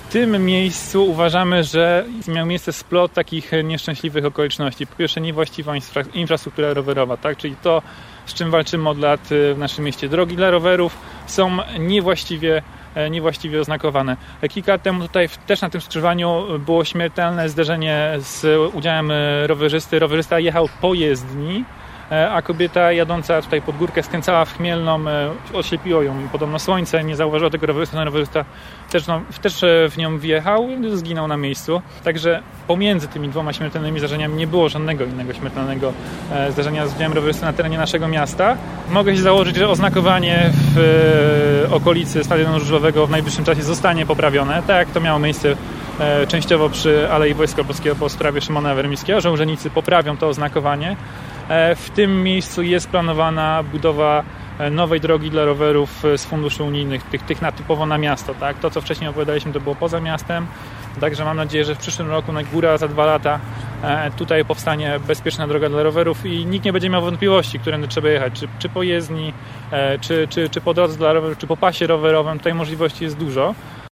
tym miejscu uważamy, że miał miejsce splot takich nieszczęśliwych okoliczności. Po pierwsze niewłaściwa infrastruktura rowerowa, tak? Czyli to, z czym walczymy od lat w naszym mieście. Drogi dla rowerów są niewłaściwie oznakowane. Kilka lat temu tutaj też na tym skrzyżowaniu było śmiertelne zderzenie z udziałem rowerzysty. Rowerzysta jechał po jezdni, a kobieta jadąca tutaj pod górkę skręcała w Chmielną, oślepiło ją podobno słońce, nie zauważyła tego rowerzysta, ten rowerzysta też w nią wjechał, zginął na miejscu. Także pomiędzy tymi dwoma śmiertelnymi zdarzeniami nie było żadnego innego śmiertelnego zdarzenia z udziałem rowerzysty na terenie naszego miasta. Mogę się założyć, że oznakowanie w okolicy Stadionu Żużlowego w najbliższym czasie zostanie poprawione, tak jak to miało miejsce częściowo przy Alei Wojska Polskiego po sprawie Szymona Wermickiego, że urzędnicy poprawią to oznakowanie. W tym miejscu jest planowana budowa nowej drogi dla rowerów z funduszy unijnych, tych na typowo na miasto. Tak? To, co wcześniej opowiadaliśmy, to było poza miastem. Także mam nadzieję, że w przyszłym roku, na góra za 2 lata, tutaj powstanie bezpieczna droga dla rowerów i nikt nie będzie miał wątpliwości, którędy trzeba jechać. Czy po jezdni, czy po drodze dla rowerów, czy po pasie rowerowym. Tutaj możliwości jest dużo.